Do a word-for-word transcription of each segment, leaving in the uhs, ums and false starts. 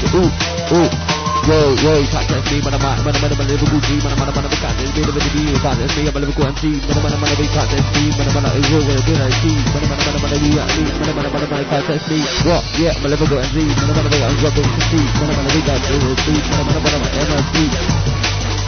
ooh, ooh. Yo, yo, can't test me, man, I'm a, man, I'm a, man, I'm a Liverpool G, man, I'm a, man, I'm a, can't test me, man, I'm a, can't test me, I'm a Liverpool M C, man, I'm a, man, I'm a, can't test me, man, I'm a, is real, what I do, I see, man, I'm a, man, I'm a, man, I'm a, man, I'm a, man, I'm a, can't test me, what, yeah, I'm a Liverpool M C, man, I'm a, man, I'm a, I'm dropping to see, man, I'm a, man, I'm a, man, I'm a, man, I'm a, M L C.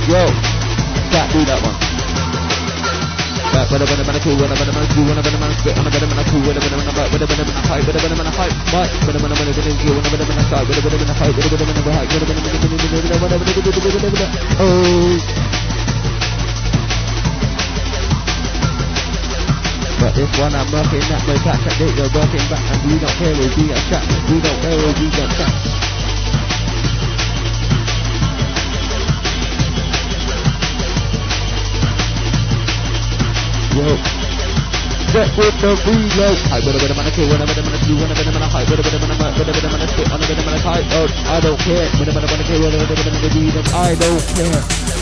Yo, can't do that one. Back with a bit of a cool, with a bit of a cool, with a bit of a spit, on a bit of a cool, with a bit of a back, with a bit of a hype, with a bit of a hype, mic, with a bit of a bit of a cool, with a bit of a side, with a bit of a hype, with a bit of a hype, with a bit of a oh. But this one I'm rocking that way back at it, you're rocking back and we don't care if we are chat, we don't care if we don't chat. Yo, set with the reload. I would have been a man, kill, when I've been a man, you want to be a man, hype, would have been a man, would have been a man, spit, on a bit of a man, hype, oh, I don't care, when I'm a man, kill, when I've been a man, read them, I don't care.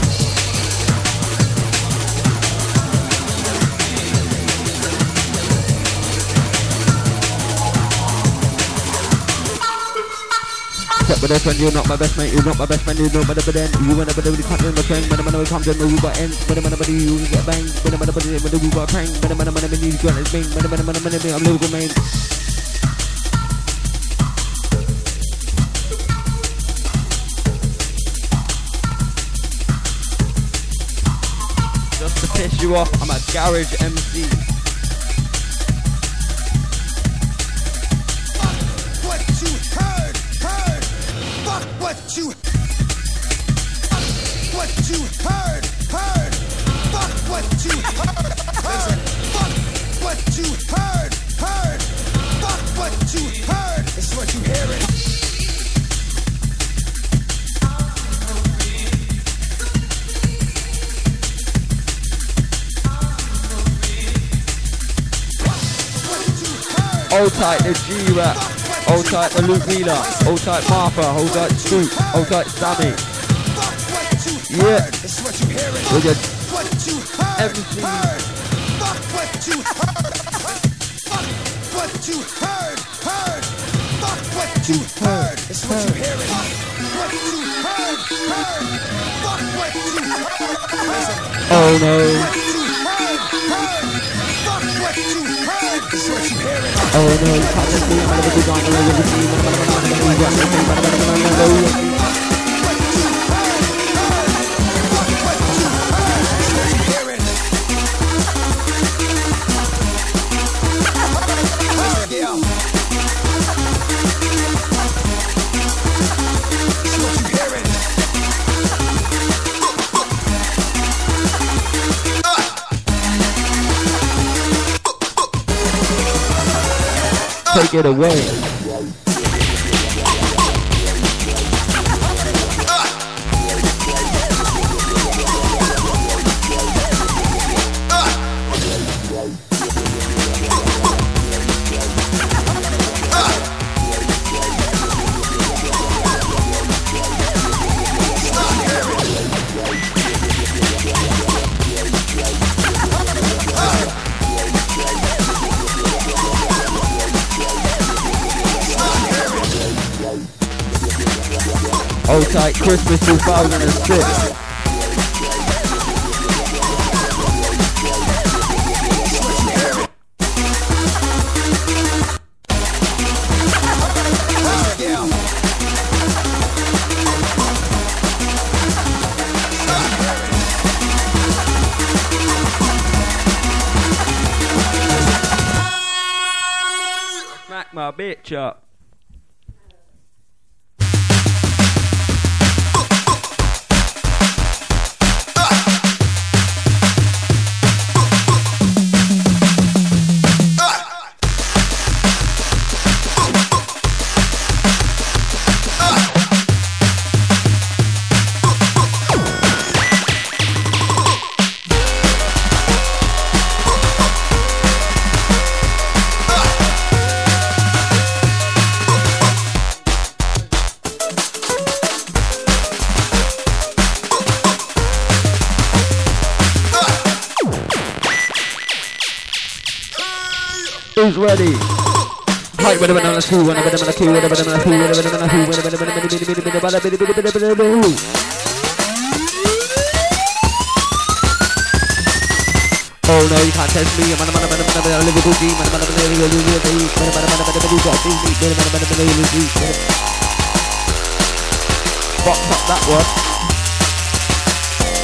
Step with this one, you're not my best mate, you're not my best friend, you're not my best friend. You wanna believe you can't in my train, when I'm gonna come to move by ends, when I'm gonna believe you get banged, when I'm gonna believe you got prank, when I'm gonna believe you got this thing, when I'm gonna believe I'm lyrical main. Just to piss you off, I'm a garage M C. What you What you heard, heard. Fuck what you heard, heard. Fuck what you heard, heard. Fuck what you heard. It's what you hearing. Hold tight the G-Rap. Hold tight the Luke Wheeler, hold tight Martha, hold tight Scoop, hold tight Sammy. Yeah, we're just everything. Fuck what you heard, fuck what you heard, heard. Fuck what you heard, it's what you hearing. What you heard, heard. Fuck what you heard, heard. Oh no. What you heard, it's what you hearing. Oh no, you can't just be a man of a good on the way of the team, man of a man of a man of a man of a man of a man of a man of a man. Take it away. Hold tight Christmas two thousand six. Smack my bitch up. Who's ready? Right, with a banana two, with a banana two, with a banana two, with a banana two, with a banana two, with a banana two. Oh no, you can't test me. I'm a man, man, man, man, a Liverpool team. Man, man, man, man, a Liverpool team. Man, man, man, man, man, you got me. Man, man, man, man, a Liverpool team. Box up that one.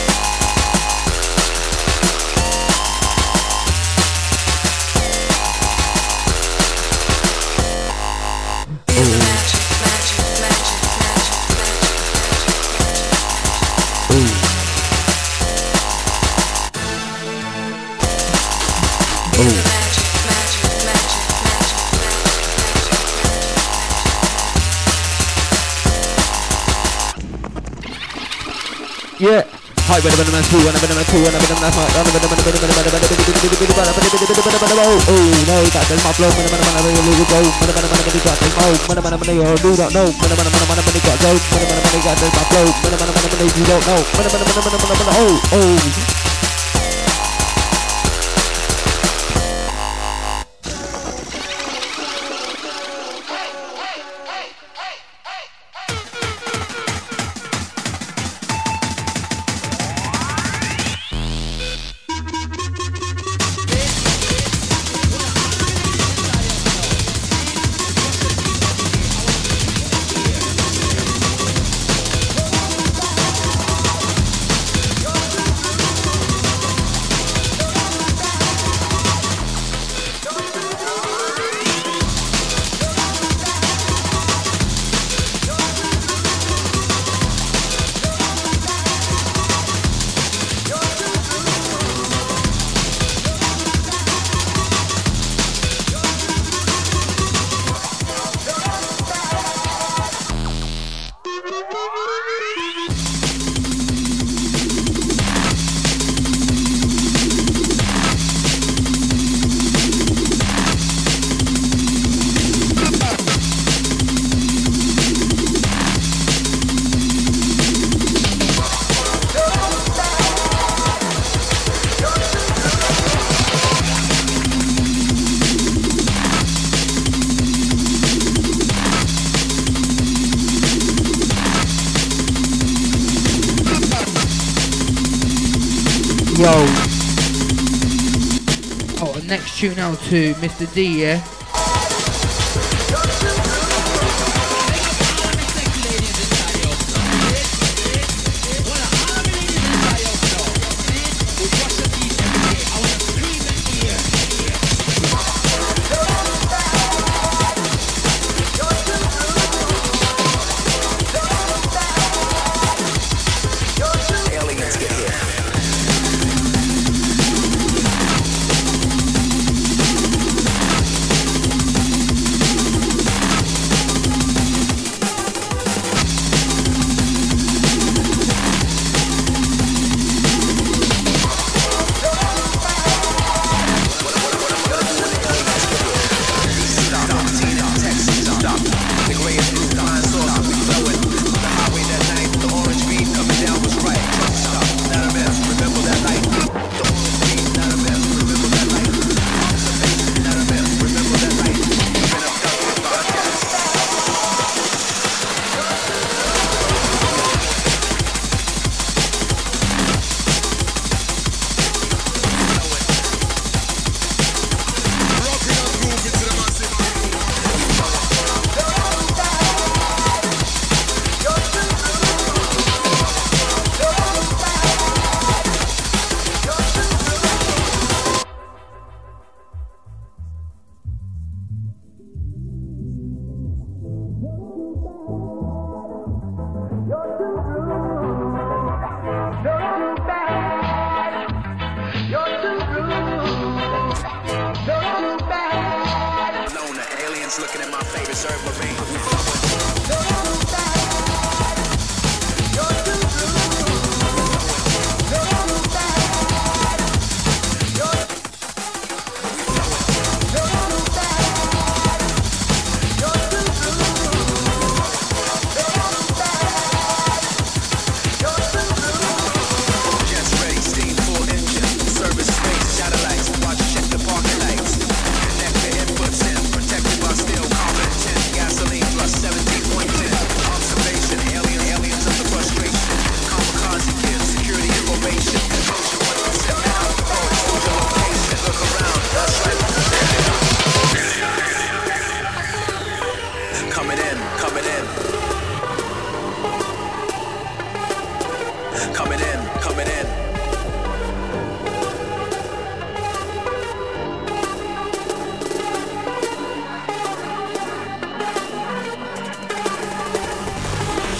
Yeah. Hi, better than a two, and a better than a two, and a better than a five, and a better than a better than a better than a better than a oh, no, that does my flow, man, man, man, man, you go, man, man, man, man, you got them, oh, man, man, man, you do not know, man, man, man, man, man, you got go, man, man, man, you got them, my flow, man, man, man, man, you don't know, man, man, man, man, man, man, oh, oh. Yo. Oh, next tune out to Mister D, yeah?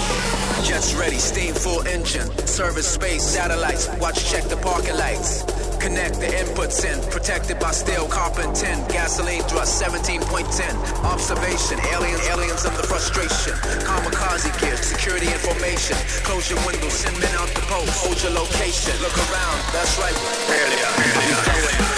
Ready, steam full engine, service space, satellites, watch check the parking lights. Connect the inputs in, protected by steel, copper and tin. Gasoline thrust seventeen point ten. Observation, aliens, aliens of the frustration. Kamikaze gear, security information. Close your windows, send men out the post. Hold your location, look around, that's right. Earlier, earlier.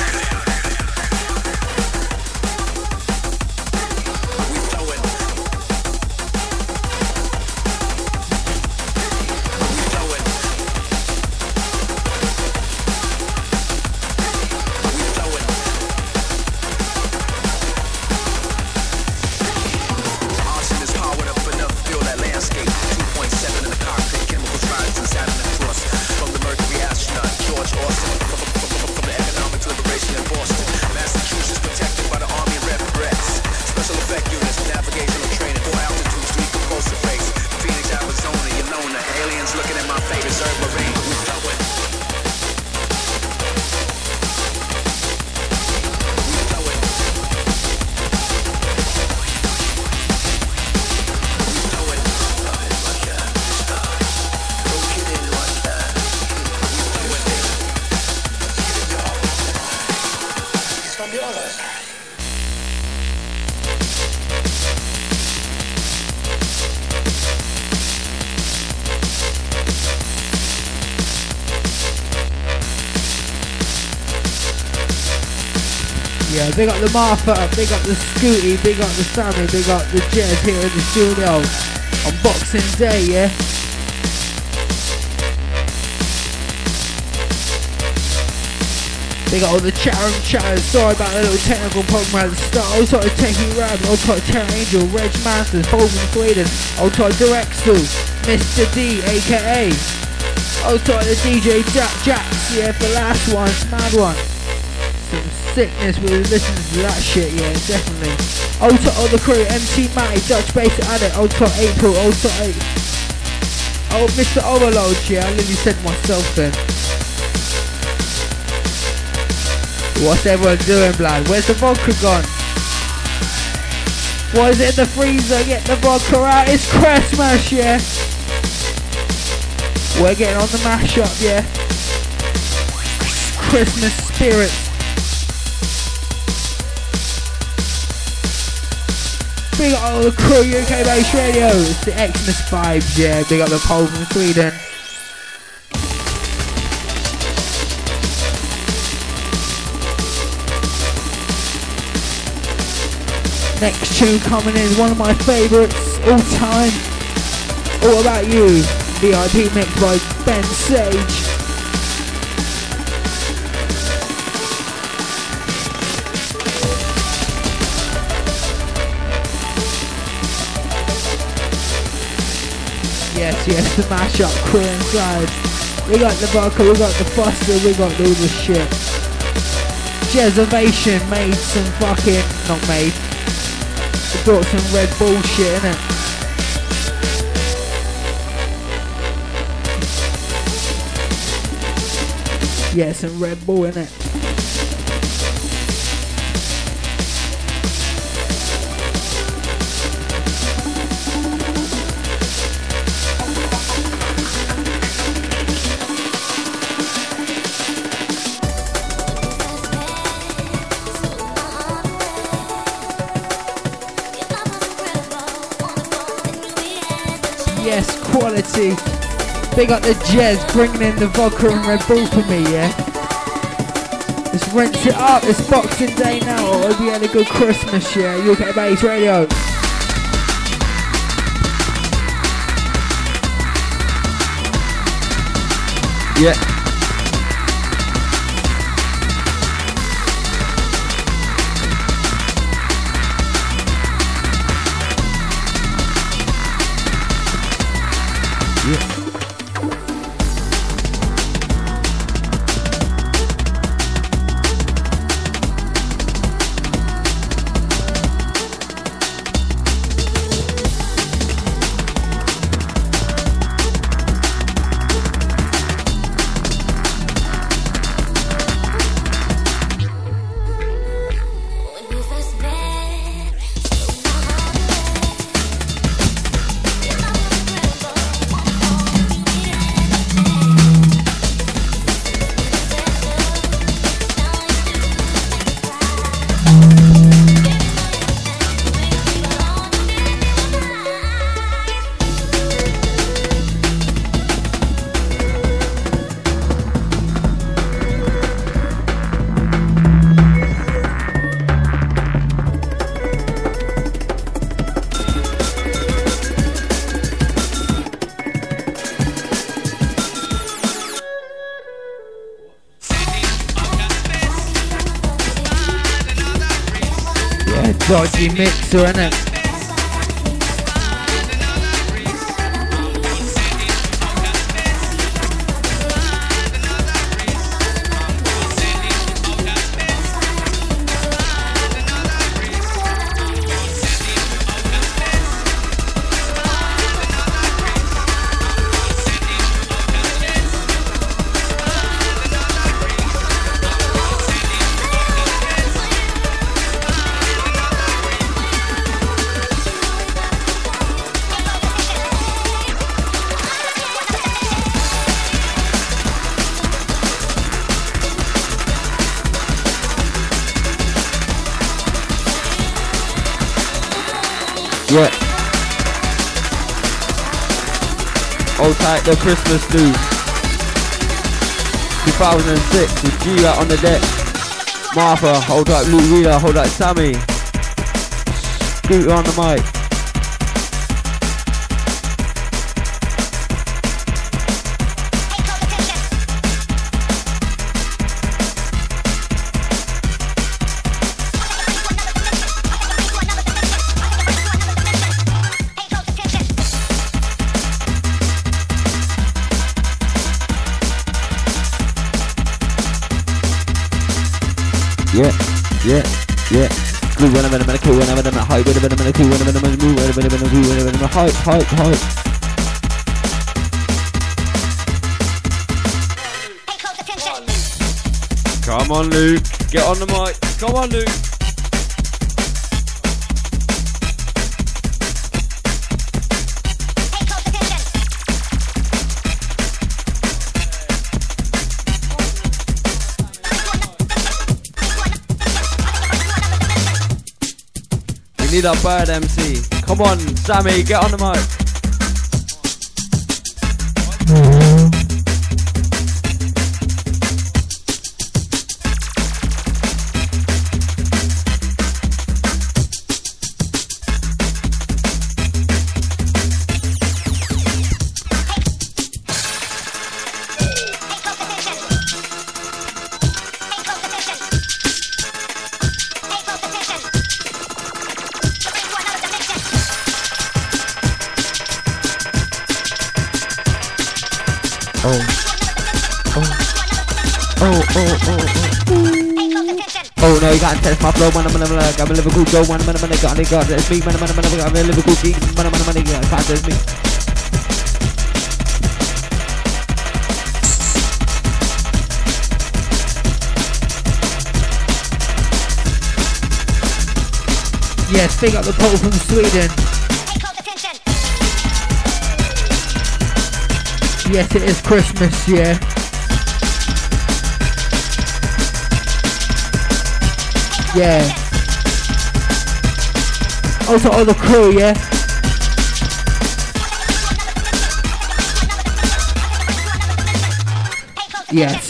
Yeah, big up the Martha, big up the Scooty, big up the Sammy, big up the Jez here in the studio on Boxing Day, yeah? Big up all the chatter and chatters, sorry about the little technical problem at the start. I'll talk to Techie Rab, I'll talk to Terra Angel, Reg Masters, Bolton Sweden, I'll talk to Rexel, Mister D, aka I'll talk to D J Jack Jacks, yeah, for the last one, mad one. Some sickness, we were listening to that shit, yeah, definitely. I'll talk all the crew, M C Matty, Dutch Bass Addict, I'll talk April, I'll talk eight. Oh, Mister Overload, yeah, I literally said myself then. What's everyone doing, blood? Where's the vodka gone? What is it in the freezer? Get the vodka out. It's Christmas, yeah. We're getting on the mashup, yeah. Christmas spirit. Big up all the crew, U K Base Radio. It's the Xmas vibes, yeah. Big up the Pole from Sweden. Next tune coming in is one of my favourites all time. All About You, V I P mixed by Ben Sage. Yes, yes, the mashup crew inside. We got the vodka, we got the Buster, we got all the shit. Jezovation made some fucking, not made. Got some Red Bull shit innit? Yeah, some Red Bull innit? Yes, quality. Big up the Jez bringing in the vodka and Red Bull for me, yeah? Let's rinse it up. It's Boxing Day now. I hope you had a good Christmas, yeah? U K Base Radio. Yeah. dodgy mixer, innit? Yeah. Hold tight, the Christmas do. two thousand six with G on the deck. Martha, hold tight, Blue Wheeler, hold tight, Sammy. Scooter on the mic. Yeah, yeah, yeah. Glue when I'm in a cool, when I'm in a high, when I'm in a cool, when I'm in a move, when I'm in a move, when I'm in a hype, hype, hype. Come on, Luke. Get on the mic. Come on, Luke. Need a bird M C. Come on, Sammy, get on the mic. Oh no, you gotta test my flow, man, man, man, I'm a Liverpool Joe, man, man, man, got it, got it, it's me, man, man, man, I'm a Liverpool geek, man, man, man, can't test me. Yes, big up the Paul from Sweden. Yes, it is Christmas, yeah. Yeah. Also all the crew, yeah. Yes.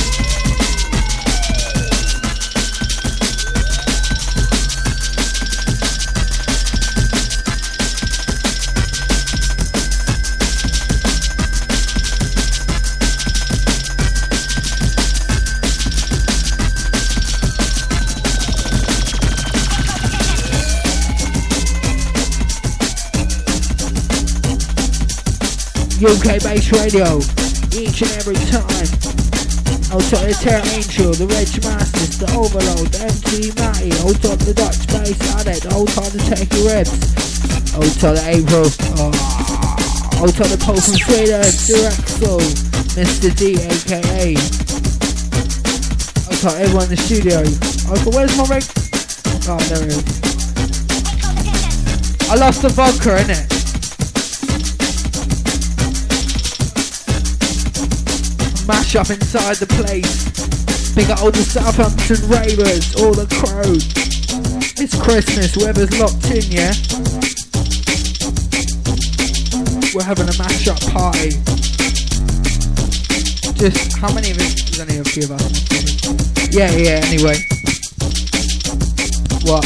U K based radio, each and every time. Also the Terra Angel, the Reg Masters, the Overload, the M T Matty, also the Dutch Bass Addict, also the Techie Rebs, also the April, oh, also the Paul from Sweden, Direxel, Mister D aka, also everyone in the studio. Also where's my reg? Oh, there it is. I lost the vodka, innit? Mash up inside the place. Big up all the Southampton ravers, all the crew. It's Christmas, whoever's locked in, yeah? We're having a mash up party. Just, how many of us? There's only a few of us. Yeah, yeah, anyway. What?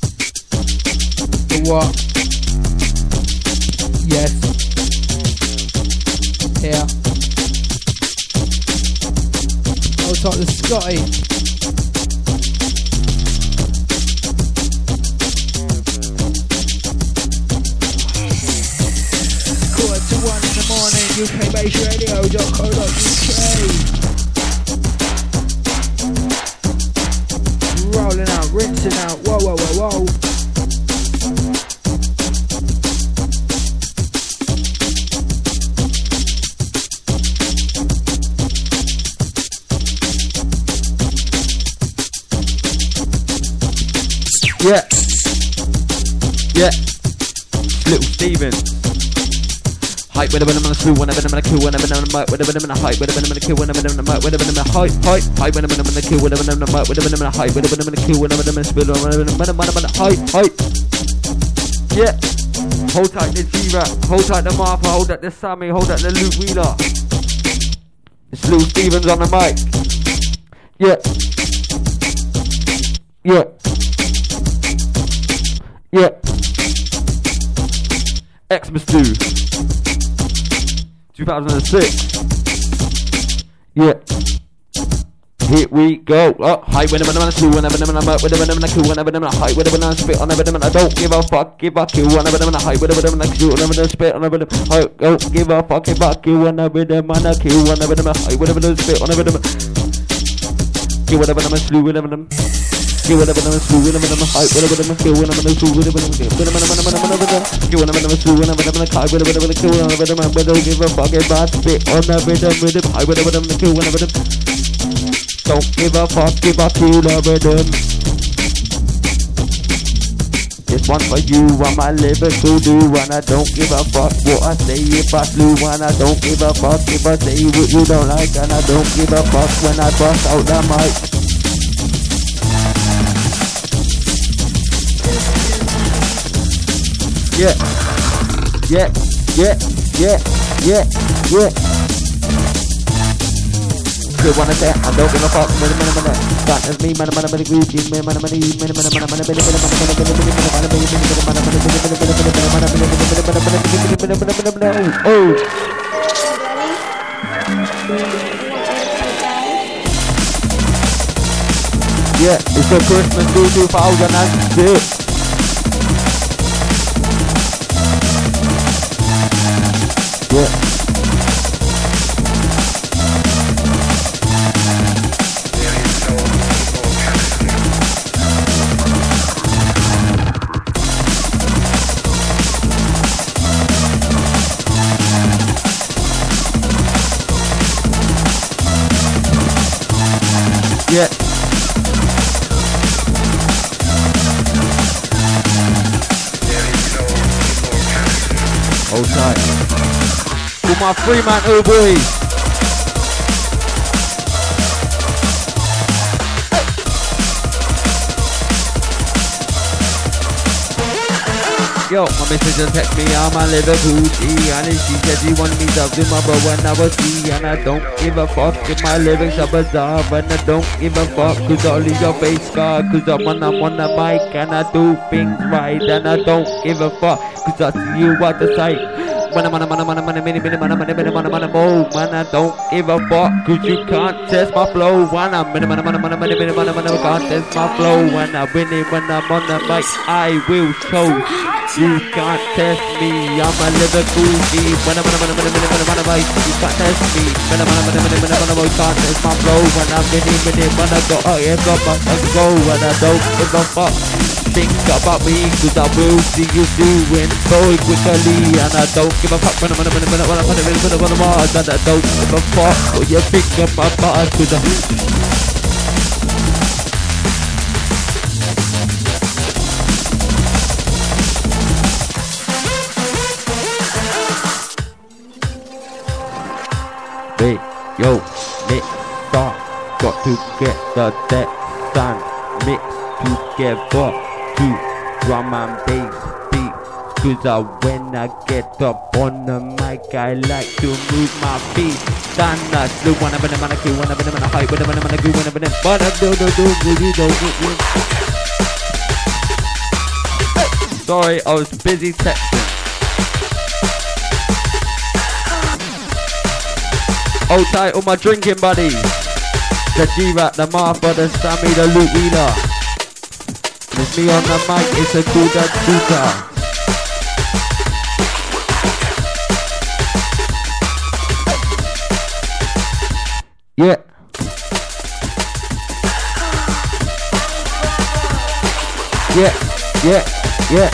The what? Yes. Here. I'll talk to Scotty. U K base radio dot co dot U K. Rolling out, rinsing out, whoa, whoa, whoa, whoa. Yeah. Yeah. Little Steven. Hype with a minimum of two, when a minimum of kill, when a minimum of mic, with a minimum of hype, with a minimum of kill, when a minimum of mic, with a minimum of hype, hype, hype, with a minimum of kill, with a minimum of mic, with a minimum of hype, with a minimum of kill, with a minimum of spill, with a minimum of hype, hype. Yeah. Hold tight the G-Rap, hold tight the Martha, hold tight the Sammy, hold tight the Luke Wheeler. It's Lou Stevens on the mic. Yeah. Yeah. Yeah. Xmas two. two thousand six. Yeah. Here we go. Oh, hype when I'm on a two, when I'm on a mic, when I'm on a cool, when I'm on a hype, when I'm on a spit, on a bit of I don't give a fuck, give a kill, when I'm on a hype, when I'm on a cool, when I'm on a spit, on a bit of hype, don't give a fuck, give a kill, when I'm on a kill, when I'm on a hype, when I'm on a spit, on a bit of kill, when I'm on a slew, when I'm on a kill, when I'm on a slew, when I'm on a hype, when I'm on a kill, when I'm on a slew, when I'm on a kill, when I'm on a kill, when I'm on a slew, when I'm on a hype, when I'm on a kill, when I'm on a bit of give a fuck, give a spit, on a bit of rhythm, hype, when I'm on a kill, when I'm on a don't give a fuck, give a kill a rhythm. This one for you, I'm a lyrical dude, and I don't give a fuck what I say if I slew, and I don't give a fuck if I say what you don't like, and I don't give a fuck when I bust out the mic. Yeah, yeah, yeah, yeah, yeah, yeah. Good one at that, I don't give a fuck, man, man, man, man. God, that's me, man, man, man, Gucci, man, man, man, man, man, man, man, man, man, man, man, man, oh. Yeah, it's the Christmas two thousand six. Yeah. Yeah. Hold tight. For my Fremantle boys. Yo, my missus just text me, I'm a Liverpool G, and she said she wanted me to do my bro when I was D, and I don't give a fuck if my lyrics are bizarre, and I don't give a fuck cause I'll leave your face scarred, cause I'm on, I'm on the mic and I do things right, and I don't give a fuck cause I see you at the sight. When I'm on a man, I'm on a man, mini, mini, man, I'm on a mini, man, I'm on a mode, man, I don't give a fuck cause you can't test my flow. When I'm in a man, I'm on a man, mini, mini, man, I'm on a can't test my flow. When I win it, when I'm on the mic, I will show. You can't test me, I'm a Liverpool G. When I'm on a man, I'm on a mini, man, I'm on a mic, you can't test me. When I'm on a man, mini, man, I'm on a mic, can't test my flow. When I'm mini, mini, man, I got, I got my I go, and I don't give a fuck. Think about me, cause I will see you doing boy quickly, and I don't give a fuck when I'm on a minute, when I'm on a minute, when I'm on a Mars, and I don't give a fuck what you think of my bars, cause I Hey, yo, mix, start, got to get the deck done, mix together. Drum and bass beat, cause I, when I get up on the mic, I like to move my feet. Stand up, do one of them, and I kill one of them, and I hype with them, and I do one of them, but I do, do, do, do, do, do, do. Sorry, I was busy texting. Hold tight all my drinking buddies. The G-Rap, the Martha, the Sammy, the Luke Wheeler. It's me on the mic, it's a cool dad scooter. Yeah. Yeah, yeah, yeah.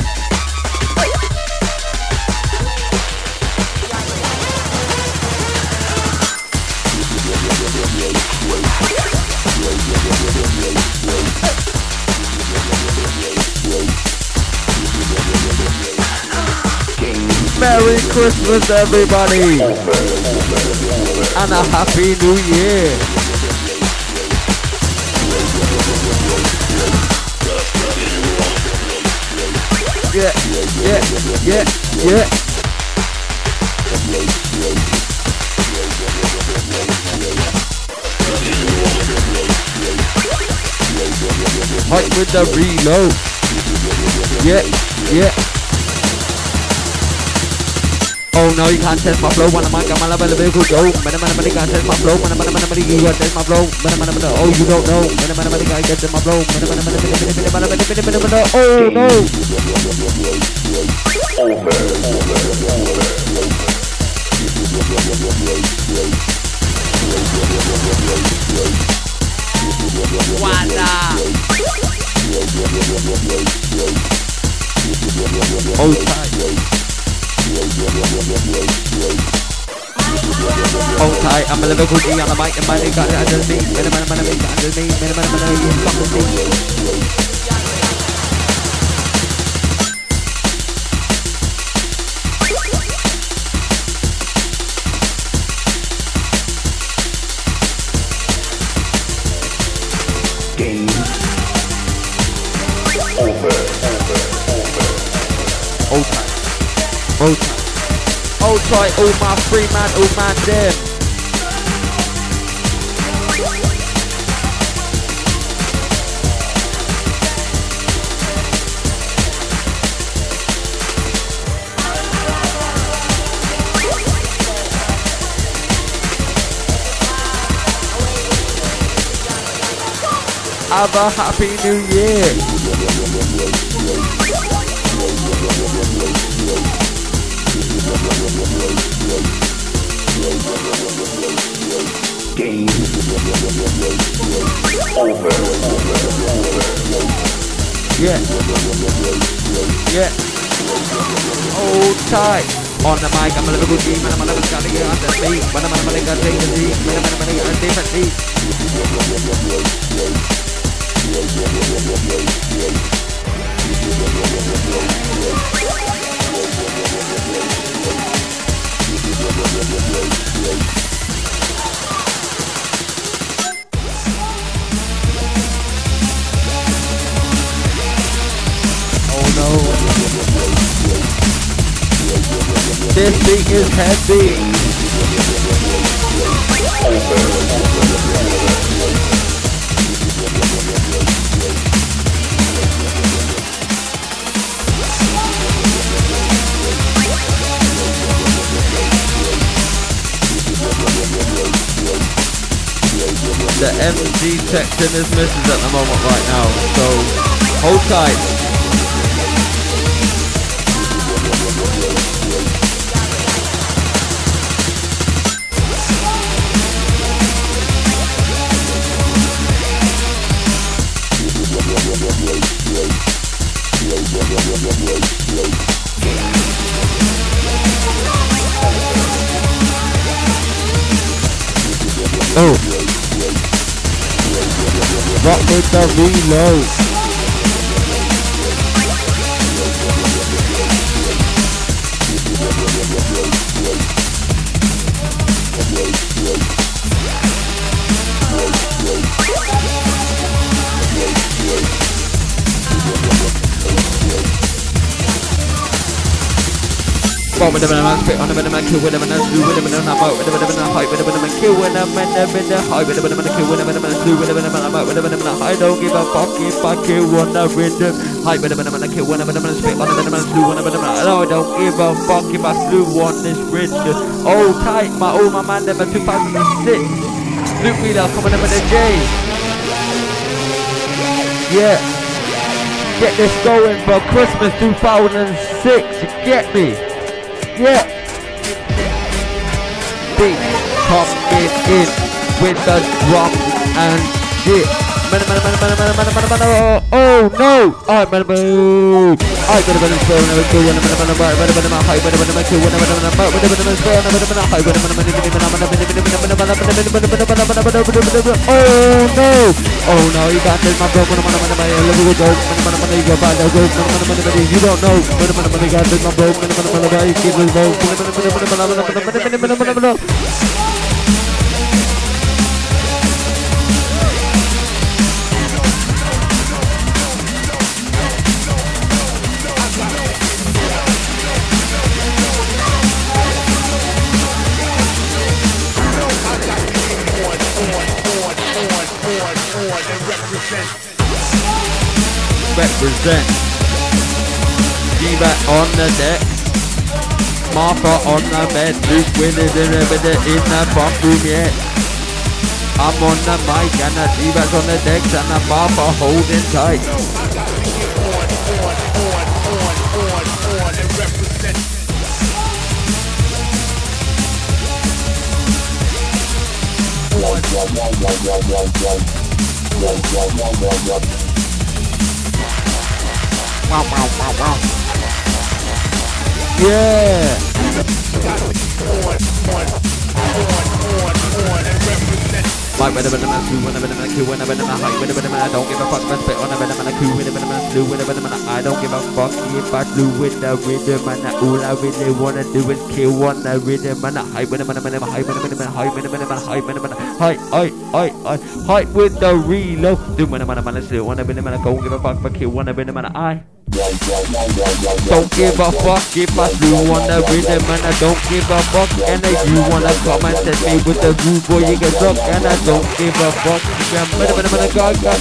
Merry Christmas, everybody, and a Happy New Year. Yeah, yeah, yeah, yeah. Hype with the reload. Yeah, yeah. Oh no, you can't test my flow. When I'm on my level, the vehicle go. Man, man, man, you can't test my flow. Man, man, man, man, you can't test my flow. Man, man, man, oh, you don't know. Man, man, man, you can't test my flow. Man, man, man, man, man, man, oh no. Voila. Oh, tight. Hold tight, I'm a Liverpool G on the mic and money got it under me. Man, man, man, man, under me. Man, man, man, man, you fucking see. Game over. Hold tight, hold tight. Hold tight, all my free man, all man them. Have a Happy New Year. Game over. Yeah. Yeah. Hold tight. On the mic, I'm a little team, and I'm a little gotta get on the beat. When I'm a little gotta take the lead, when I'm a little gotta different beat. Oh no. This beat is heavy. The M G section is misses at the moment right now, so hold tight. Oh, rock with the reload. With a man, spit on a man, kill with a man, slew with a man, I'm out with a man, hype with a man, kill with a man, with a hype with a man, kill with a man, slew with a man, I'm out with a man, I don't give a fuck if I kill one of rhythm, hype with a man, kill one of a man, spit on a man, slew one of a man, I don't give a fuck if I slew one this rhythm. Oh tight, my oh my man, never two thousand six, Luke Wheeler coming up with a J. Yeah, get this going for Christmas two thousand six, get me. Yeah, beat coming in. with the drum and shit. Oh no! Alright, man, boo! Alright, better than spell, never kill, when I'm in a bar, better than my high, better than my kill, when I'm in a bar, better than my spell, never than my high, better than my oh no! Oh no, you got this, my bro, when I'm on my level with those, when I'm on my go by the road, when I'm on my you don't know, when I'm on my got this, my bro, when I'm on my you give me low, when I'm on my represent G-Back on the deck, Martha on the bed, Luke Winners in the in the front room yet. I'm on the mic and the G-Back's on the decks and the Martha holding tight. Wow, wow, wow, wow. Yeah. Like when I'm in a crew, when I'm in a crew, when I'm in a high, when I'm in a I don't give a fuck, but spit on a venom and a crew, when I'm in a slew, when I'm in a I don't give a fuck if I flew with the rhythm and all I really wanna do is kill on the rhythm and a high, when I'm in a high, when I'm in a high, when I'm in a high, when I'm in a high, high, high, high, high with the reload. Do when I'm in a slew, when I'm in a don't give a fuck, but kill on the rhythm and I. Don't give a fuck if I flew on the rhythm and I don't give a fuck. And if you wanna come and test me with the groove, boy, you get stuck. And I don't give a fuck. Yeah, man, man, man, God, God.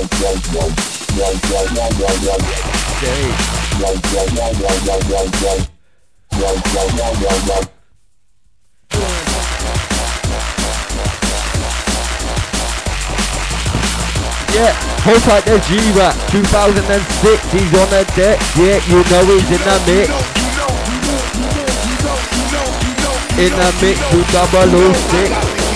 Yeah, hold tight there, G-Rap, two thousand six, he's on the deck, yeah, you know he's in the mix. In the mix, two double oh six.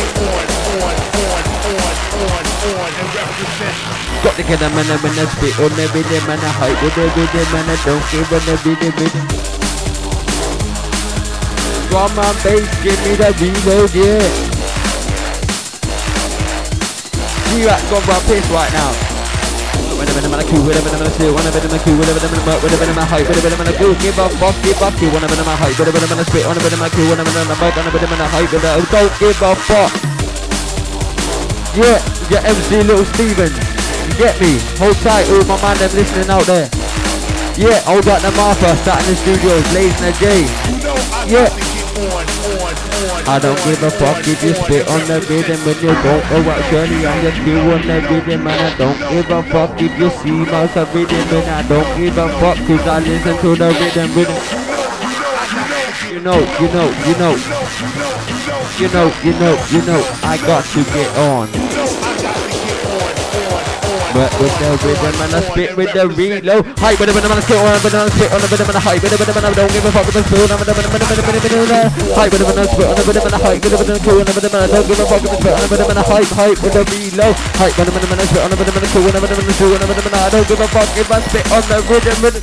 Got to get a man, a man, a spit on the rhythm, and a hype with the rhythm, and I don't give a rhythm. Drum and bass, give me the reload, yeah. G-Rap's gone for a piss right now. When I'm in a cool, when I'm in a steal, when I'm in a cool, when I'm in a murk, when I'm in a hype, when I'm in a cool, give up, fuck, give up, when I'm in a hype, when I'm in a spit, when I'm in a cool, when I'm in a murk, when I'm in a hype, when I'm don't give a fuck. Yeah, you get M C Little Steven, you get me? Hold tight, all my man, them listening out there. Yeah, hold up the Martha, sat in the studios, blazing a J. Yeah. I don't give a fuck if you spit on the rhythm when you don't go out Shirley on the skill on the rhythm. And I don't give a fuck if you see most of rhythm. And I don't give a fuck cause I listen to the rhythm rhythm. You know, you know, you know. You know, you know, you know, I got to get on. But with the rhythm and I spit with the reload. Hype with the rhythm and I spit on the rhythm and I spit on the rhythm and I hype with the rhythm and I don't give a fuck with the spill. Hype with the rhythm and I spit on the rhythm and I hype with the rhythm and cool on the rhythm and I don't give a fuck with the spit on the rhythm and I hype, hype with the reload. Hype with the rhythm and I spit on the rhythm and I cool on the rhythm and I cool on the rhythm and I don't give a fuck if I spit on the rhythm rhythm.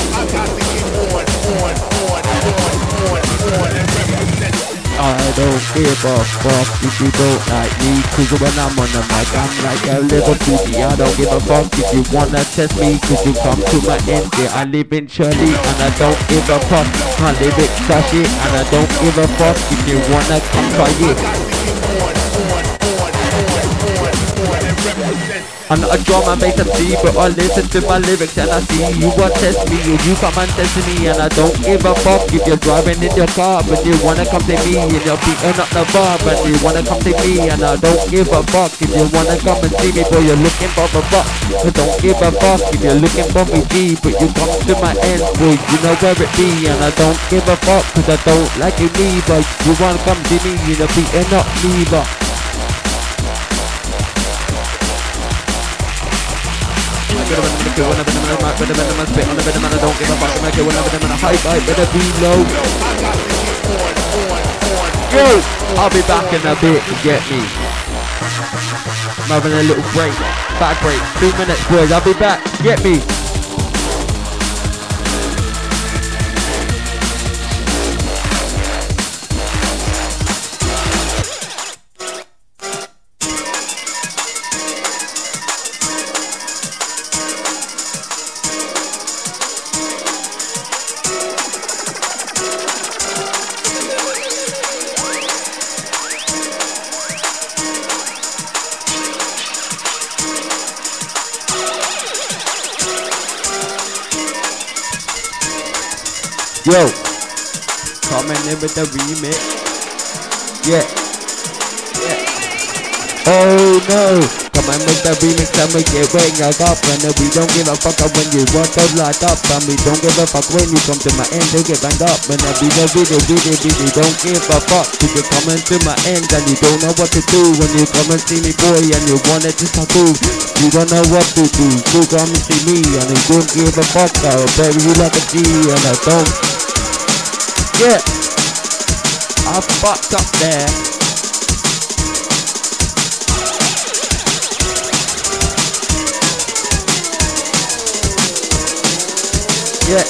I don't give a fuck if you don't like me, cause when I'm on the mic I'm like a little booty. I don't give a fuck if you wanna test me, cause you come to my end. Yeah, I live in Shirley and I don't give a fuck. My lyrics are shit and I don't give a fuck if you wanna come try it. I'm not a drum and bass M C, but I listen to my lyrics and I see you want test me, or you come and test me, and I don't give a fuck if you're driving in your car, but you wanna come to me and you're beating up the bar, but you wanna come to me, and I don't give a fuck if you wanna come and see me, but you're looking for a fuck. I don't give a fuck if you're looking for me, G, but you come to my end, boy, you know where it be, and I don't give a fuck, cause I don't like you neither. You wanna come to me, and you're beating up neither. When I'm in the kill, when I'm in the mic, when I'm in the spit on the rhythm and I don't give a fuck. When I'm in the hype, hype, better be low. Yo, I'll be back in a bit, you get me. I'm having a little break. Bad break. Two minutes, boys. I'll be back. Get me. Yo, coming in with the remix. Yeah, yeah. Oh no, coming with the remix and we get wing up. And we don't give a fuck when you want to light up. And we don't give a fuck when you come to my end to get banged up. And I be the video, video, video, don't give a fuck. Cause you're coming to my end and you don't know what to do. When you come and see me, boy, and you want it to tattoo. You don't know what to do. You come and see me and you don't give a fuck. I'll bury you like a G and I don't. Yeah, I fucked up there. Yeah.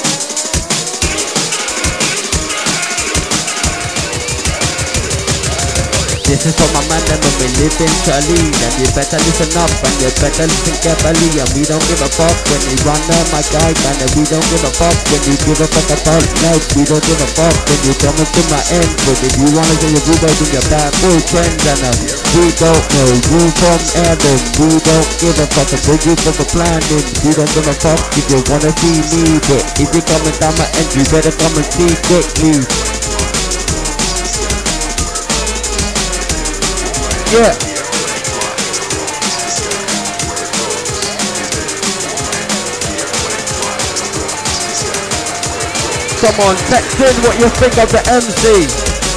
This is for my man that when we live in Charlie. And you better listen up and you better listen carefully. And we don't give a fuck when we run on my guide. And we don't give a fuck when you give a fuck about life. We don't give a fuck when you come to my end. But if you wanna say you're good, do your bad boy friends. And uh, we don't know you from Adam. We don't give a fuck about you for the planning. We don't give a fuck if you wanna see me. But if you're coming down my end, you better come and see quickly. Yeah. Come on, text in what you think of the M C.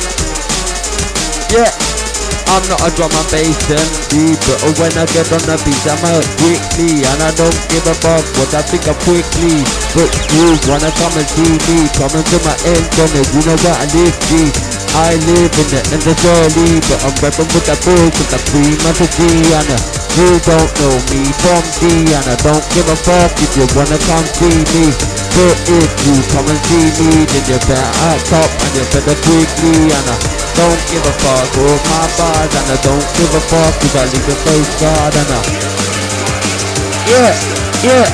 Yeah. I'm not a drum and bass M C, but when I get on the beat I'm out quickly. And I don't give a fuck what I think of quickly. But you wanna come and see me, coming to my end on it, you know what I live G. I live in the end of Charlie, but I'm rapping with the boys with the free melody. And uh, you don't know me from D, and I don't give a fuck if you wanna come see me. But if you come and see me, then you better act up and you better quickly. And I don't give a fuck for my bars, and I don't give a fuck if I leave the face guard. And I, yeah, yeah.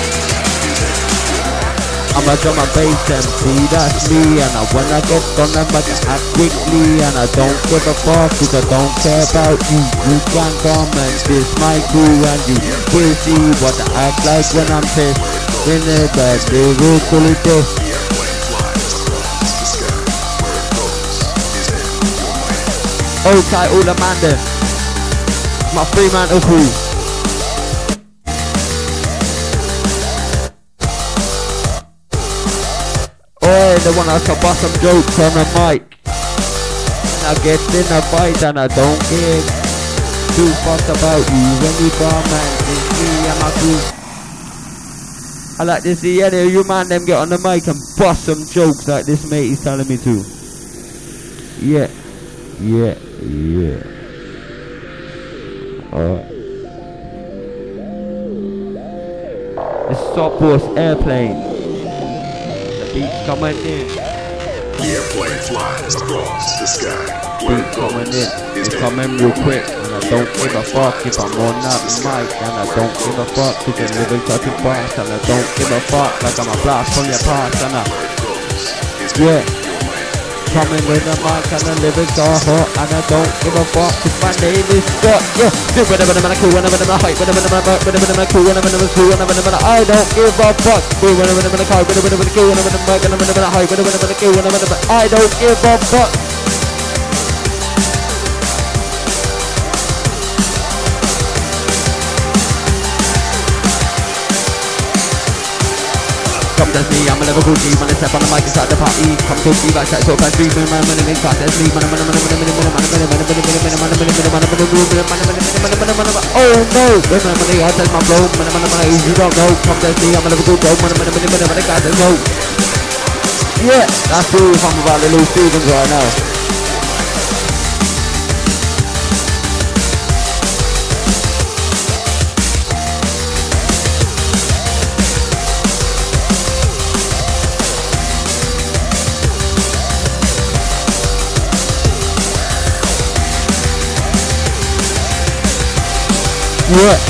I'm a drum and bass M C, that's me. And I, when I get done I might act quickly. And I don't give a fuck cause I don't care about you. You can come and diss my crew, and you will see what I act like when I'm pissed. In the bed, they will call it this. Hold tight all the man there. My three man crew. Oh, they want us to bust some jokes on the mic. And I get in a fight and I don't give two fucks about you. When you come and it's me and my crew. I like to see any of you man them get on the mic and bust some jokes like this mate is telling me to. Yeah, yeah, yeah. Alright. It's Stop Force Airplane. Beat coming in. The airplane flies across the sky. Beat coming in. It's coming real quick. And I don't give a fuck if I'm on that mic. And I don't give a fuck cause the lyrics touching fast. And I don't give a fuck like I'm a blast from your past. And I, yeah. Coming with the mic and the lyrics are hot. And I don't give a fuck cause my name is Scott. Yeah. Do whatever I'm cool, whenever I'm hype, whenever I'm whenever I'm cool, whenever I'm cool, whenever I'm I don't give a fuck. Do whenever I'm cool, whenever I'm cool, whenever I'm whenever I'm hype, whenever I'm cool, whenever I'm I don't give a fuck. Come to me, I'm a Liverpool G, when I step on the mic inside the party. Come to me, back that so fast, three minute man, minute minute fast, that's me, man, man, man, man, man, man, man, man, man, man, man, oh no, wait a minute, I tell my flow, man, man, man, you don't know. Come to me, I'm a Liverpool Joe, man, man, man, man, man, guys, no. Yeah, that's true if I'm about the Lou Stevens right now. What?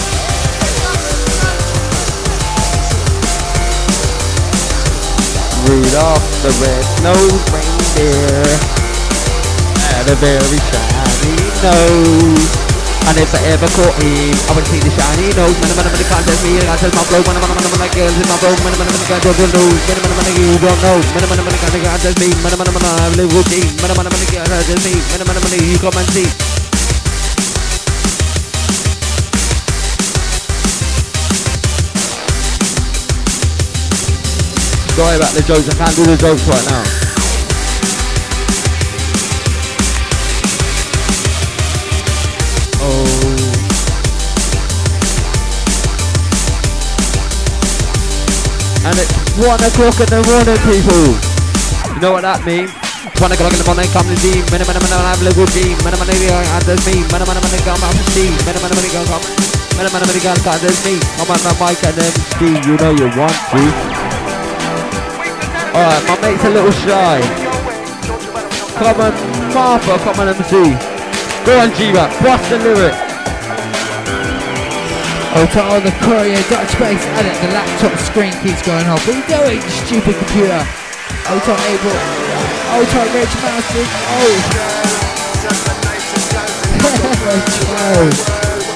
Rudolph the red-nosed reindeer had a very shiny nose, and if I ever caught him, I would see the shiny nose. Man, man, man, man, can't tell me, I tell my flow. Man, man, man, man, girls in my flow. Man, man, man, can't tell the nose. Man, man, man, you don't know. Man, man, man, can't tell me. Man, man, man, I live with me. Man, man, man, can't tell me. Man, man, man, you come and see. Sorry about the jokes, I can't do the jokes right now. Oh. And it's one o'clock in the morning, people. You know what that means? It's one o'clock in the morning, come to team. Many, many, many, have a little team. Many, many, many, me. Many, many, many, come out to team. Many, many, many, come. Many, many, many, come out to me. Come on, my mic and M C, you know you want to. Alright, my mate's a little shy. Come on, Martha, come on M C. Go on G-Rap, what's the lyric? Oh, to all the courier, Dutch base, edit, the laptop screen keeps going off. What are you doing, you stupid computer? Oh, to Abel. Oh, to Rich Masters. Oh.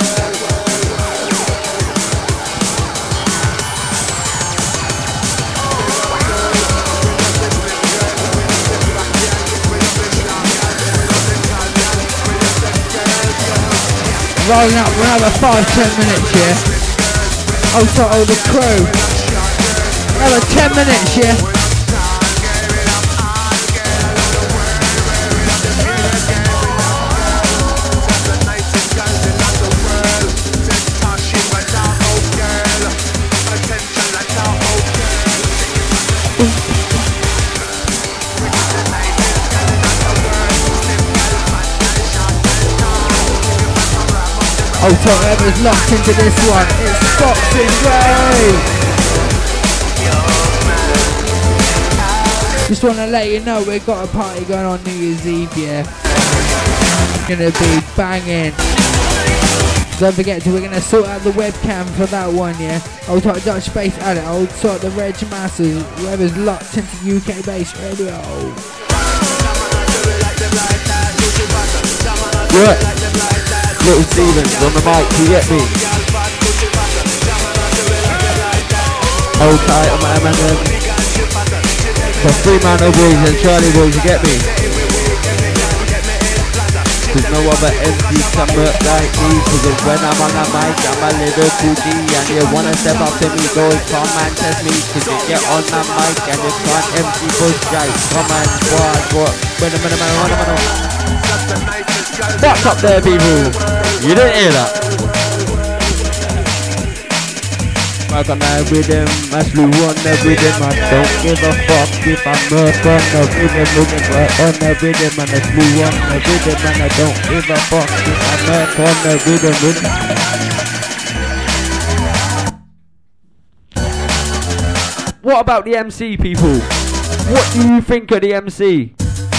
Rolling up for another five, ten minutes, yeah. Oh, to all the crew. Another ten minutes, yeah. Oh, so whoever's locked into this one, it's Boxing Day! Just want to let you know we've got a party going on New Year's Eve, yeah. Gonna be banging. Don't forget to, we're gonna sort out the webcam for that one, yeah. I'll talk Dutch Space at it, I'll sort the Reg Masters, whoever's locked into U K Bass Radio. What? Little Stevens on the mic, you get me? Hold tight on my M and M. For Fremantle boys and Charlie boys, you get me? There's no other M C can work like me. Cause when I'm on the mic, I'm a little two D. And you wanna step up to me, boys, come and test me. Cause you get on the mic and you can't M C push guys. Come and squad, what? Wait a minute, man, wait a minute. What's up there, people? You didn't hear that? Rock on that rhythm, I slew on the rhythm. I don't give a fuck if I murk on the rhythm. Moving right on the rhythm, and I slew on the rhythm. And I don't give a fuck if I murk on the rhythm. rhythm. What about the M C, people? What do you think of the M C?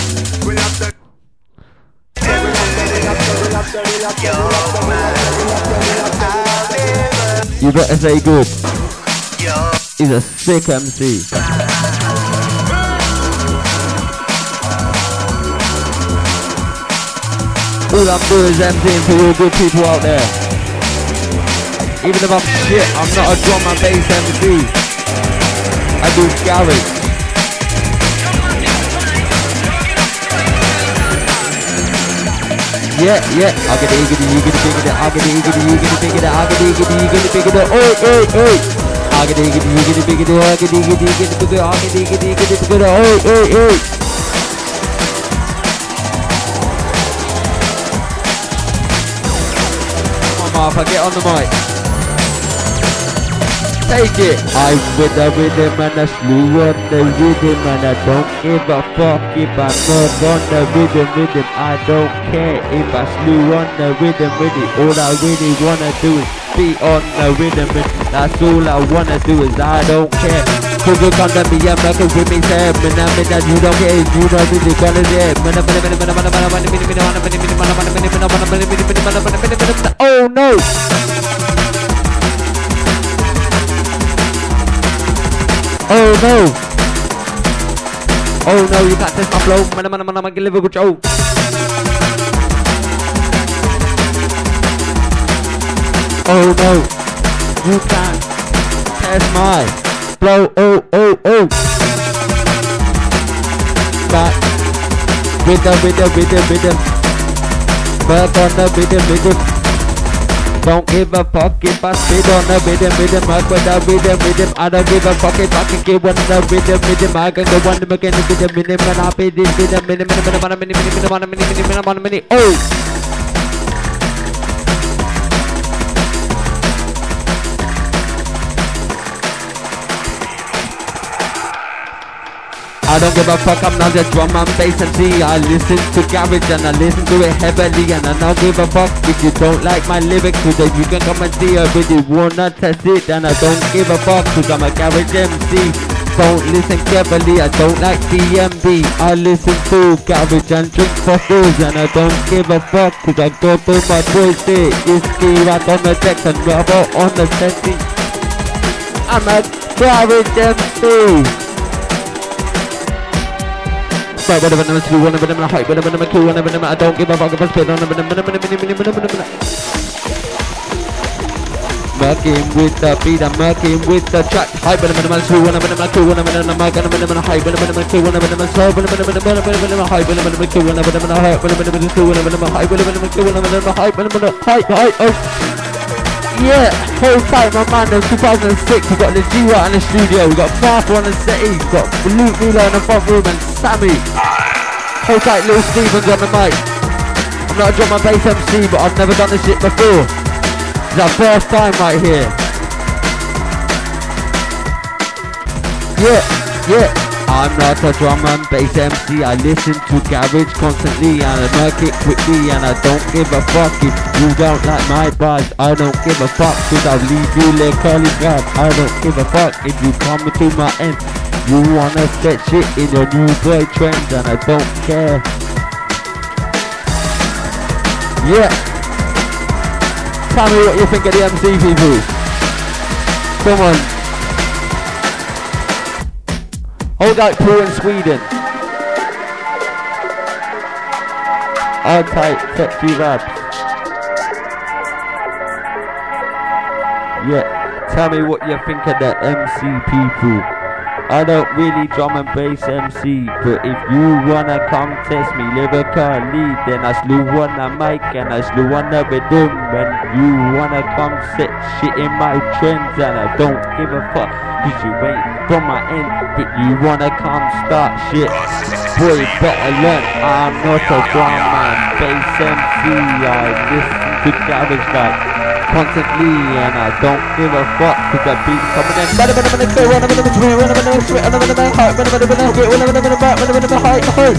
You better say good. He's a sick M C. All I'm doing is MCing for you good people out there. Even if I'm shit, I'm not a drum and bass M C. I do garage. Yeah, yeah, I get it, you get it, you get it, I get it, you get it, you get it, I get it, you get it, you get it, you get it, oh, oh, oh. I get it, you get it, you get it, you get it, I get it, you get it, you get it, I get it, you get it, you get it, oh, oh, oh. Come on, Martha, get on the mic. Take it. I'm with the rhythm and I slew on the rhythm and I don't give a fuck if I murk on the rhythm, rhythm. I don't care if I slew on the rhythm, rhythm. All I really wanna do is be on the rhythm, rhythm. That's all I wanna do is I don't care. Cause you come to me and make it with me, say, man, I mean that you don't get it, you don't really gonna get it. Oh no. Oh no. Oh no, you can't test my flow. Man, man, man, man, man, Liverpool Joe. Oh no, you can't test my flow. Oh, oh, oh. Back with the, with the, with the, with the. Back on the rhythm, rhythm. Don't give a fuck if I spit on the rhythm, rhythm. Work with the rhythm, rhythm. I don't give a fuck if I can give one the rhythm, rhythm. I can go one to again, rhythm, rhythm. And I'll pay this rhythm, rhythm, rhythm, rhythm, rhythm, rhythm, rhythm, rhythm, rhythm, rhythm. Oh! I don't give a fuck, I'm not a drum and bass M C. I listen to garage and I listen to it heavily. And I don't give a fuck if you don't like my lyrics, so that you can come and see it. If you wanna test it, and I don't give a fuck, cause I'm a garage M C. Don't listen carefully, I don't like D M V. I listen to garage and drink fossils. And I don't give a fuck, cause I go through my twisty. Whiskey right on the deck and rubber on the settee. I'm a garage M C. Right, whatever, number two, whatever, number height, whatever, number two, whatever, number I don't give a fuck if I spit on, whatever, number, number, number, number, number, number. Murking with the beat, I'm murking with the track. Height, whatever, number two, whatever, number two, whatever, number whatever, number height, whatever, number two, whatever, number so, whatever, number, number, number, height, whatever, number two, whatever, number height, whatever, number two, whatever, number height, whatever, number two, whatever, number height, whatever, height, height, oh. Yeah, hold tight, my man. In two thousand six, we got the G-Right in the studio. We got Farfar on the settee. We got Luke Miller in the front room and Sammy. Hold tight, Lil Stevens on the mic. I'm not a drum and bass M C, but I've never done this shit before. It's our first time right here. Yeah, yeah. I'm not a drum and bass M C. I listen to garage constantly and I work it quickly, and I don't give a fuck if you don't like my bars. I don't give a fuck cause I'll leave you like curly grab. I don't give a fuck if you come to my end. You wanna set shit in your new boy trends, and I don't care. Yeah. Tell me what you think of the M C people. Come on. Hold out crew in Sweden. All tight, sexy raps. Yeah, tell me what you think of the M C people. I don't really drum and bass M C, but if you wanna come test me lyrically, then I slew on the mic and I slew on the rhythm. When you wanna come set shit in my trends, and I don't give a fuck, cause you ain't from my end, but you wanna come start shit. Boy, better learn, I'm not a drum and bass M C. I listen to garage like constantly, and I don't give a fuck cause the beat's coming in. Run a minute, minute, go, run a minute, three, run a minute, sweat, run a minute, height, run a minute, minute, get, run a minute, back, run a minute, height, height.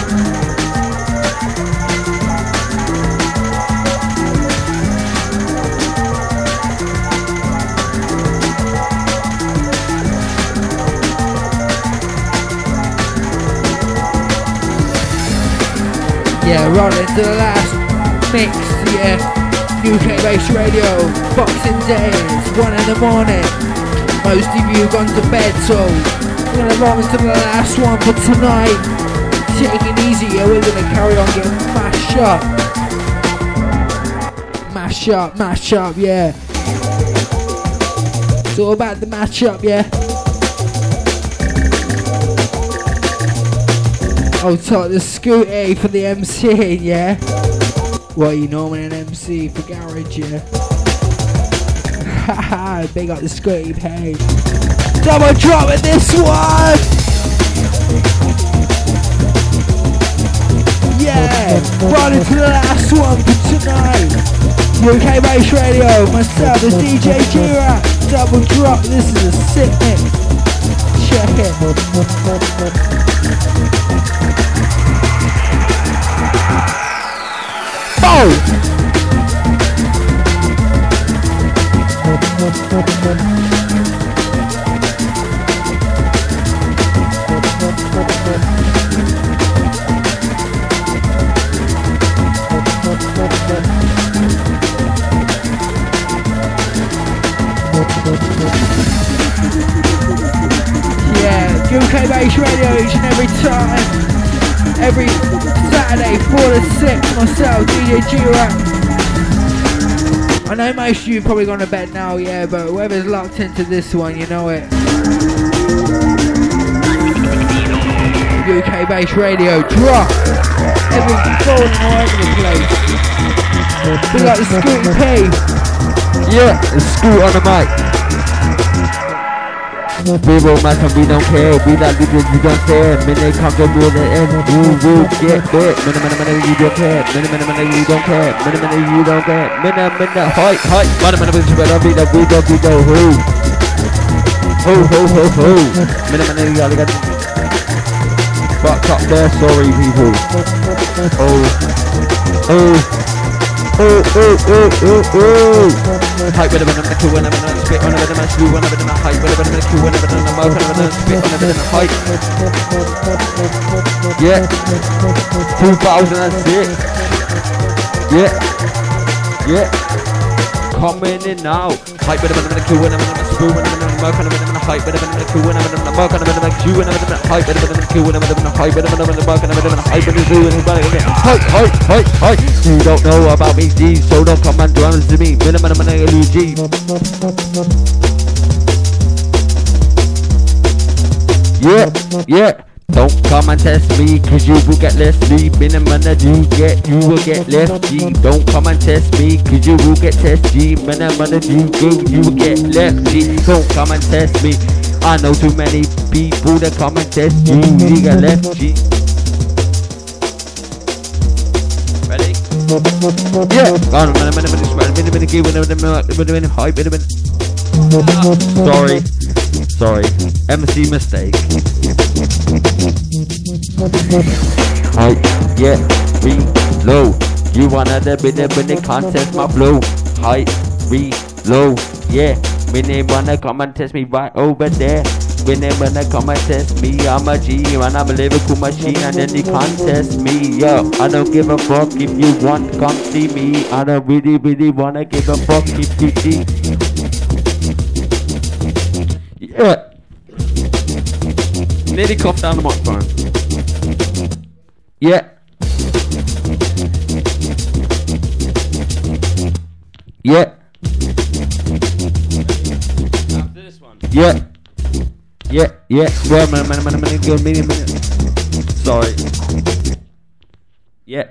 Yeah, rolling to the last mix, yeah. U K Bass Radio, Boxing Days, one in the morning. Most of you gone to bed, so we're gonna roll into the last one for tonight. Take it easy, yeah, we're gonna carry on getting mashed up. Mash up, mash up, yeah. It's all about the mash up, yeah. I'll talk the Scooty for the M C, yeah. Well, you normally an M C for garage, yeah. Haha, big up the Scooty page. Double drop with this one! Yeah, running to the last one for tonight. U K Bass Radio, myself is D J G-Rap. Double drop, this is a sick mix. Check it. Oh! U K Bass Radio each and every time. Every Saturday, four to six, myself, D J G-Rap. I know most of you have probably gone to bed now, yeah, but whoever's locked into this one, you know it. U K Bass Radio, drop. Everyone's falling all over the place. Be like the Scooty P. Yeah, it's Scoot on the mic. We roll my and we don't care. We not leaving, you don't care. When they come to me at the end, you will get bit. Minna, minna, minna, you don't care. Minna, minna, minna, you don't care. Minna, minna, you don't care. Minna, minna, hi, hi. Minna, minna, minna, minna, we don't, we don't, we don't, ho. Ho, ho, ho, ho. Minna, minna, you gotta get fucked up there, sorry people. Oh, oh. Oh, oh, oh, oh, oh. Hype with a bit of a Q, when I'm in a spit on a bit of a slew, when I'm in a hype with a bit of a Q, when I'm in a mouth, when I'm in a spit on a bit of a hype. Yeah, two thousand six. Yeah, yeah, coming in now. Hype with a bit of a Q, when I'm in a screw, when I'm in a mouth, when I'm in a hype with a bit of a Q, when I'm in a mouth, when I'm in a Q, when I'm in a hype with a bit of a Q, when I'm in a hype with a bit of a mouth, when I'm in a hype with a zoo, and I'm in a hype, hype, hype, hype. You don't know about me, G, so don't come and do to me. Minna, minna, minna, minna, G. Yeah, yeah. Don't come and test me, cause you will get less sleep. In a minute you get, you will get left G. Don't come and test me, cause you will get test G. In a minute you go, you will get left G. Don't come and test me. I know too many people that come and test you, you get left G. Ready? Yeah. Gone, minute, minute, minute, minute, minute, minute, minute, minute, minute, minute, hype, minute, minute. Sorry, sorry, M C mistake. Hype, yeah, reload. You wanna the minute, minute contest my flow. Hype, reload, yeah. When they wanna come and test me right over there. When they wanna come and test me, I'm a G, and I'm a lyrical machine, and then they contest me, yo. I don't give a fuck if you want, come see me. I don't really, really wanna give a fuck if you see. Yeah. Nearly coughed down the microphone. Yeah. Yeah. After this one. Yeah. Yeah, yeah, well, man, man, man, man, go, minute, minute. Sorry. Yeah.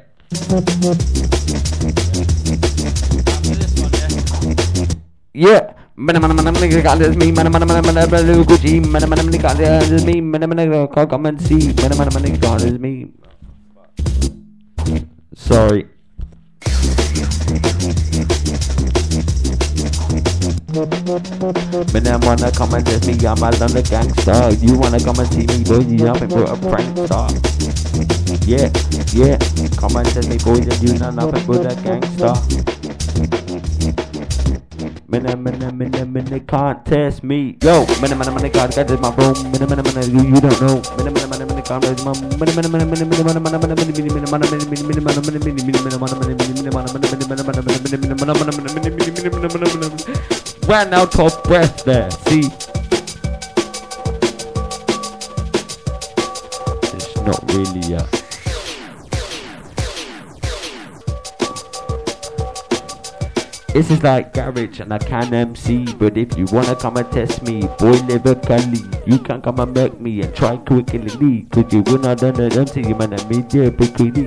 Yeah. Man, man, man, man, got this me, man, man, man, man, man, Gucci, man, man, man, got this me, man, man, come and see, man, man, man, got this me. Sorry. When I wanna come and test me, I'm a London gangster. You wanna come and see me, boy, you jumping for a prank star. Yeah, yeah, come and test me, boys, and you not nothing but a gangster. Minna, minna, minna, minna, can't test me. Yo, minna, minna, minna, can't get this my room. Minna, minna, minna, you, you don't know. Minna, minna, minna, minna, can't test my minna, minna, minna, minna, minna, minna, minna, minna, minna, minna, minna, minna, minna, minna, minna, minna, minna, minna, minna, ran out of breath there, see? It's not really uh This is like garage and I can M C, but if you wanna come and test me, boy, lyrically, you can come and make me and try quickly, cause you will not done it until you man and me there quickly.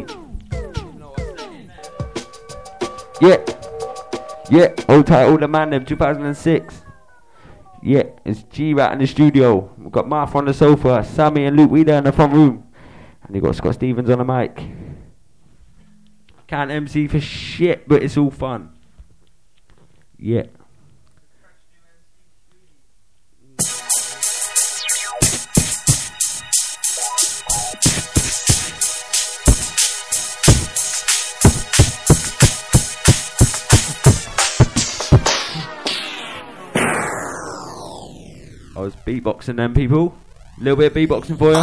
Yeah, yeah, old tight, older man, them two thousand six. Yeah, it's G-Rat in the studio. We've got Marth on the sofa, Sammy and Luke Weeder in the front room, and you got Scott Stevens on the mic. Can't M C for shit, but it's all fun. Yeah. I was beatboxing them, people. A little bit of beatboxing for you.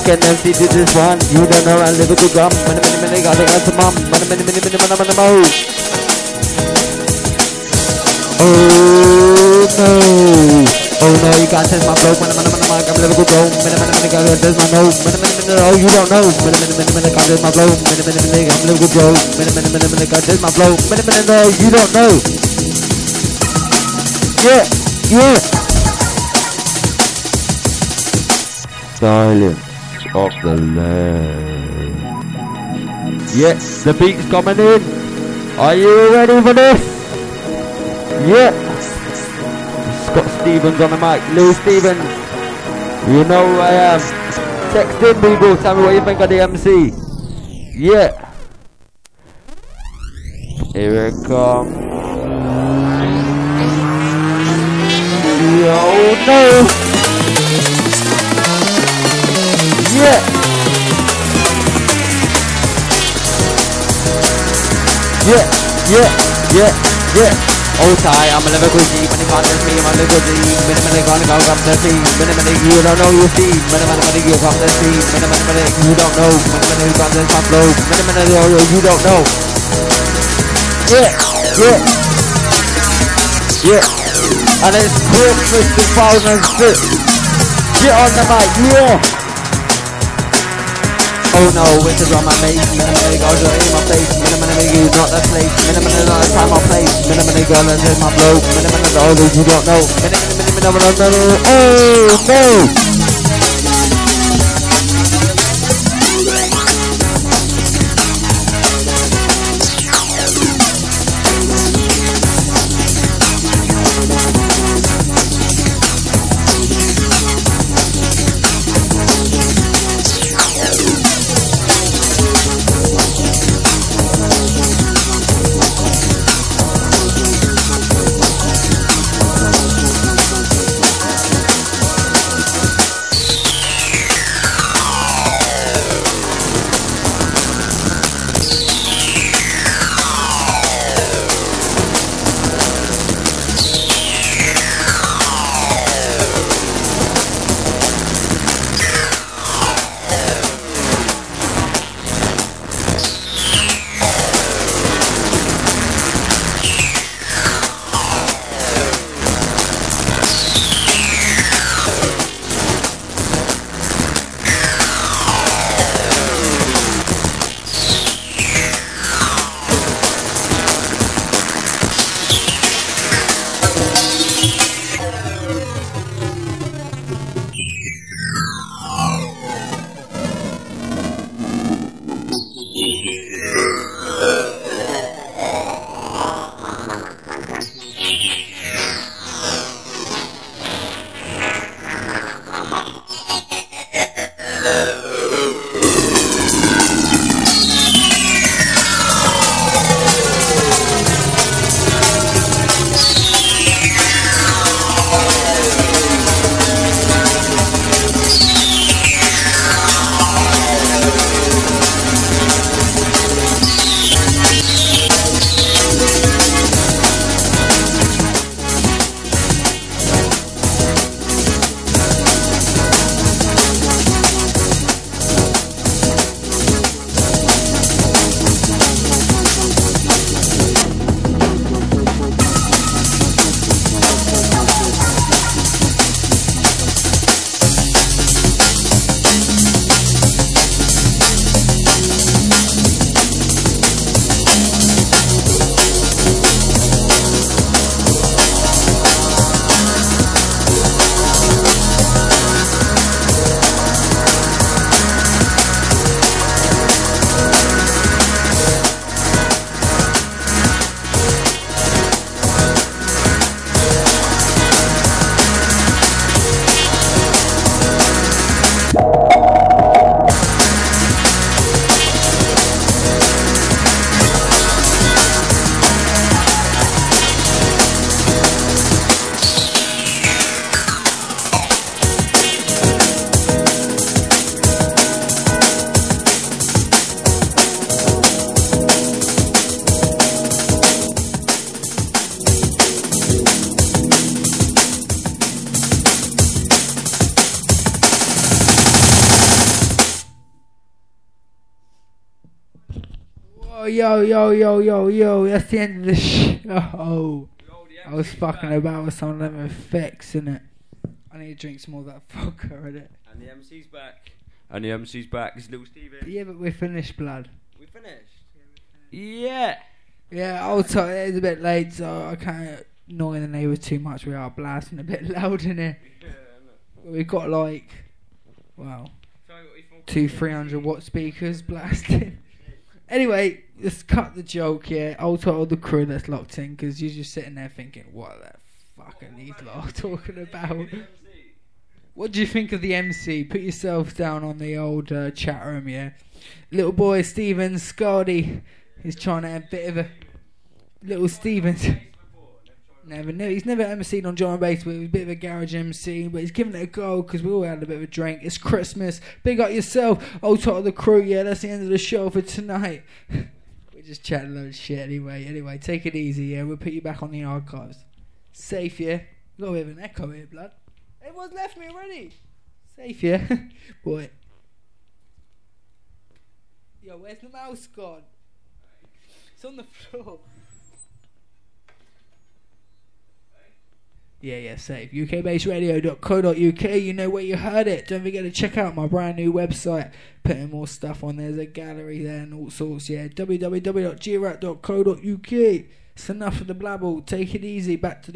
fucking M C to this one. You don't know I live a good drum. Many, many, many, gotta go to mum. Many, many, many, many, many, many, many. Oh no. Oh no, you can't test my flow. Many, many, many, many, I'm live a good drum. Many, many, many, gotta test my no. Many, many, many, oh you don't know. Many, many, many, many, can't test my flow. Many, many, many, I'm live a good drum. Many, many, many, many, can't test my flow. Many, many, no, you don't know. Yeah, yeah. Silence of the land. Yeah, the beat's coming in. Are you ready for this? Yeah. Scott Stevens on the mic. Lou Stevens. You know who I am. Text in, people. Tell me what you think of the M C. Yeah. Here it comes. Oh no. Yeah. Yeah, yeah, yeah, yeah. Oh, tie, I'm a lyrical G, when you can't test me, I'm a lyrical G. Minute, minute, gonna go up the scene. Minute, minute, you don't know you see. Minute, minute, minute, you come the scene. Minute, minute, minute, you don't know. Minute, minute, you can't test my flow. Minute, minute, you don't know. Yeah, yeah, yeah. And it's Christmas two thousand six. Get on the mic, yeah. Oh no, it's a drum I make. Minute, minute, go to in my face. Minute, minute, you not that place. Minute, minute, not the time or place. Minute, minute, go and take my flow. Minute, minute, all those you don't know. Minute, minute, minute, minute, minute, minute, oh no. Yo, yo, yo, yo, yo, yo. That's the end of the show. I was fucking about with some of them effects, innit? I need to drink some more of that vodka, innit? And the M C's back. And the M C's back. It's Little Steven. Yeah, but we're finished, blood. We finished. Yeah. Yeah, I was sorry, it's a bit late, so I can't annoy the neighbours too much. We are blasting a bit loud in here. Yeah, We've got like, wow, two three hundred watt speakers blasting. Anyway, let's cut the joke, yeah. I'll tell the crew that's locked in, because you're just sitting there thinking, what the fuck are these lot talking about? What do you think of the M C? Put yourself down on the old uh, chat room, yeah. Little boy Steven Scardy is trying to have a bit of a... Little Stevens. Never knew. He's never M C'd on drum and bass, but he was a bit of a garage M C. But he's giving it a go because we all had a bit of a drink. It's Christmas. Big up yourself. Old top of the crew. Yeah, that's the end of the show for tonight. We're just chatting a load of shit anyway. Anyway, take it easy. Yeah, we'll put you back on the archives. Safe, yeah. Got a bit of an echo here, blood. Everyone's left me already. Safe, yeah. Boy. Yo, where's the mouse gone? It's on the floor. Yeah, yeah, safe. U K based radio dot co dot U K. You know where you heard it. Don't forget to check out my brand new website. Putting more stuff on. There's a gallery there and all sorts. Yeah, w w w dot g rat dot co dot U K. It's enough of the blabble. Take it easy. Back to the